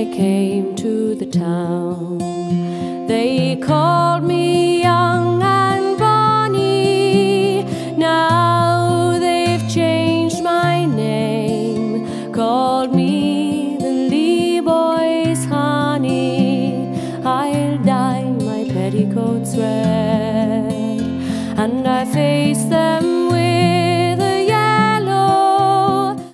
came to the town. They called me young and bonny. Now they've changed my name, called me the Lee Boy's honey. I'll dye my petticoats red, and I face them